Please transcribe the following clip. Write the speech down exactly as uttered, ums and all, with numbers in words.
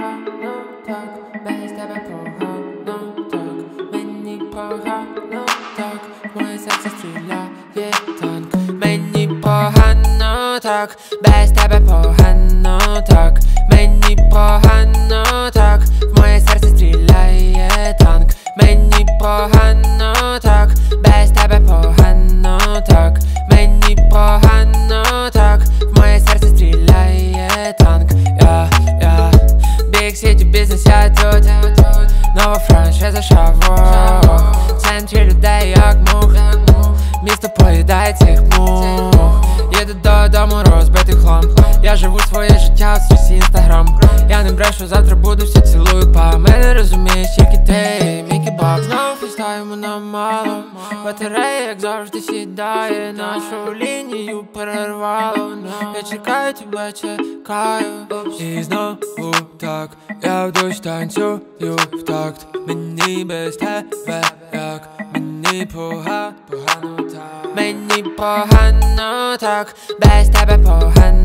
погано так, без тебе погано так, мені погано так, в моє серце стріляє танк. Мені погано так, без тебе погано так, мені погано так, в моє серце стріляє танк. Мені погано так, без тебе погано так, мені погано так, в моє серце стріляє танк. Я, я, Big City бізнес, я тут, нова франшиза шаво, в центрі людей як мух, місто поїдає цих мух. Їду додому розбитий хлам, я живу своє життя в стрісі інстаграм. Я не брешу, завтра буду, всі цілую па. Мене розумієш, тільки ти, мій кебаб. Знову фістаємо нам мало, батарея, як завжди, сідає. Нашу лінію перервало, я чекаю тебе, чекаю. І знову так, я в дощ танцюю в такт. Мені без тебе як, мені погано, погано так. Мені погано так, без тебе погано